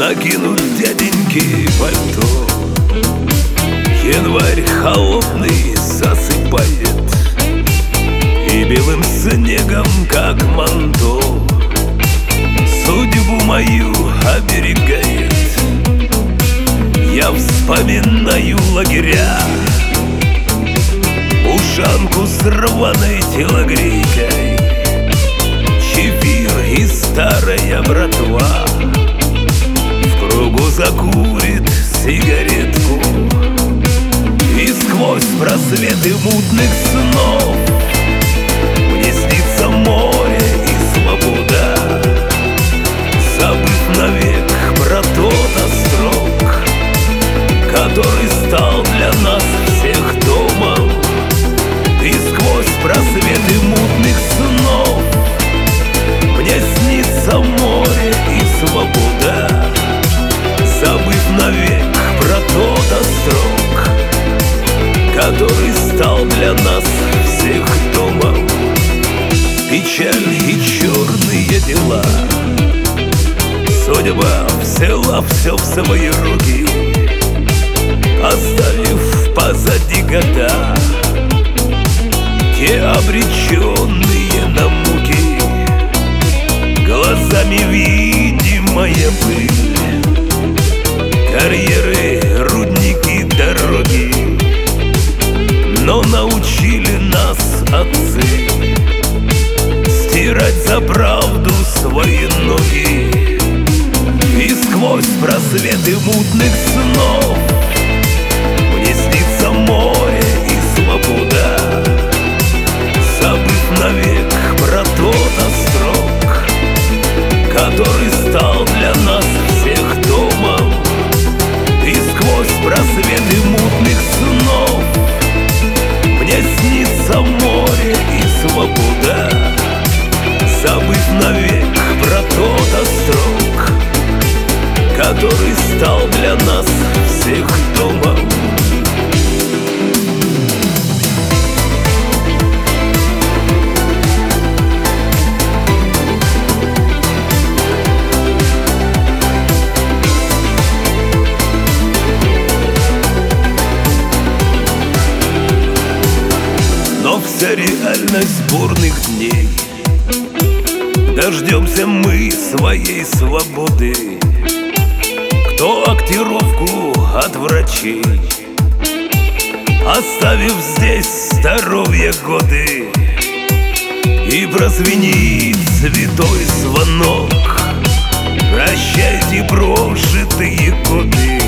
накинуть дяденьки пальто. Январь холодный засыпает и белым снегом, как манто, судьбу мою оберегает. Я вспоминаю лагеря, ушанку с рваной телогрейкой, чефир и старая братва в кругу закурит сигаретку, и сквозь просветы мутных снов мне снится море и свобода, забыв навек про тот острог, который стал для нас всех домом. И сквозь просветы мутных снов мне снится море и свобода, забыв навек про тот острог, который стал для нас всех домом. Печаль и черные дела, судьба взяла все в свои руки, оставив позади года, те обреченные на муки. Глазами видимая пыль, карьеры, рудники, дороги, но научили нас отцы стирать за правду свои ноги. И сквозь просветы мутных снов мне снится море и свобода, забыв навек про тот острог, который стал для нас всех домом. И сквозь просветы мутных снов мне снится море и свобода, забыв навек про тот острог, который стал для нас всех домом. Но вся реальность бурных дней, дождемся мы своей свободы. Кто актировку от врачей, оставив здесь здоровье годы, и прозвенит святой звонок: прощайте прожитые годы.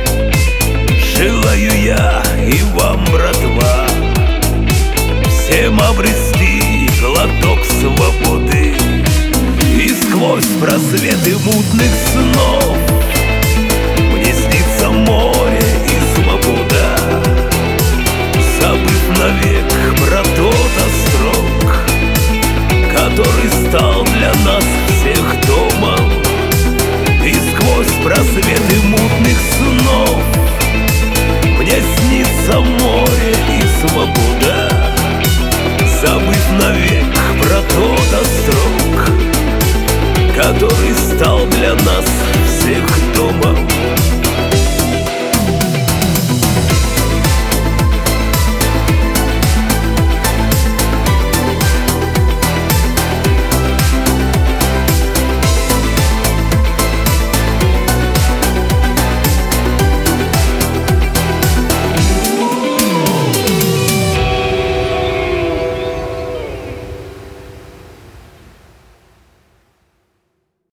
Желаю я и вам, братва, всем обрести глоток свободы. И сквозь просветы мутных снов мне снится море и свобода, забыв навек